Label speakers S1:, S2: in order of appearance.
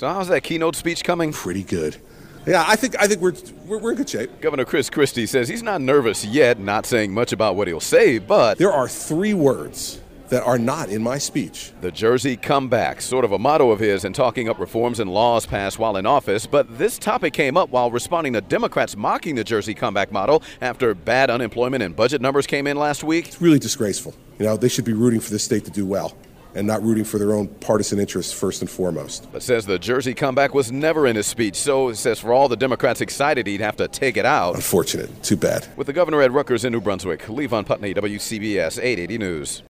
S1: So how's that keynote speech coming?
S2: Pretty good. Yeah, I think we're in good shape.
S1: Governor Chris Christie says he's not nervous yet, not saying much about what he'll say, but
S2: there are 3 words that are not in my speech.
S1: The Jersey comeback, sort of a motto of his in talking up reforms and laws passed while in office. But this topic came up while responding to Democrats mocking the Jersey comeback model after bad unemployment and budget numbers came in last week.
S2: It's really disgraceful. They should be rooting for this state to do well and not rooting for their own partisan interests first and foremost.
S1: But says the Jersey comeback was never in his speech, so it says for all the Democrats excited he'd have to take it out.
S2: Unfortunate. Too bad.
S1: With the governor at Rutgers in New Brunswick, Levon Putney, WCBS 880 News.